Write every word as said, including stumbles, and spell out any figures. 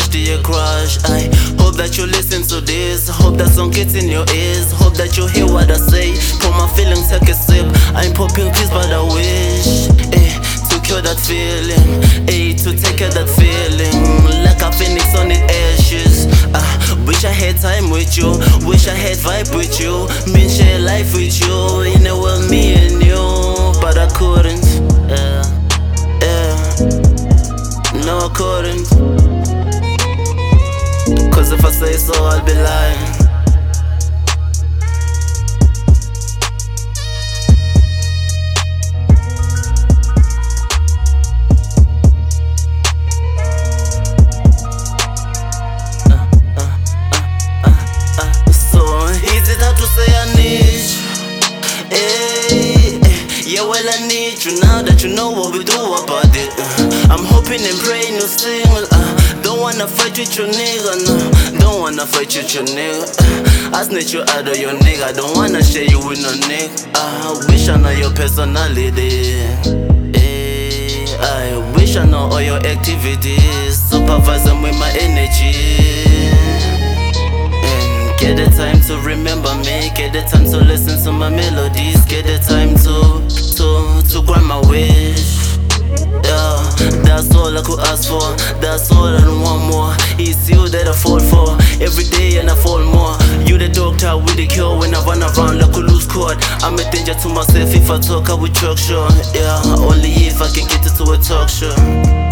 to your crush. I hope that you listen to this. Hope that song gets in your ears. Hope that you hear what I say. For my feelings, take a sip. I ain't popping pills, but I wish eh, to cure that feeling. Eh, to take care that feeling. Like a phoenix on the ashes. Ah, wish I had time with you. Wish I had vibe with you. Me share life with you. In the world, me and you. But I couldn't. Yeah, yeah. No, I couldn't. Cause if I say so, I'll be lying. Yeah, well I need you now that you know what we do about it. uh, I'm hoping and praying you single. uh, Don't wanna fight with your nigga, no. Don't wanna fight with your nigga. uh, I snitch you out of your nigga. Don't wanna share you with no nigga. uh, I wish I know your personality. eh, I wish I know all your activities. Supervise them with my energy. Get the time to remember me. Get the time to listen to my melodies. Get the time to, to, to grant my wish. Yeah, that's all I could ask for. That's all I don't want more. It's you that I fall for. Every day and I fall more. You the doctor with the cure. When I run around like a loose cord, I'm a danger to myself. If I talk, I will choke sure. Yeah, only if I can get it to a talk show.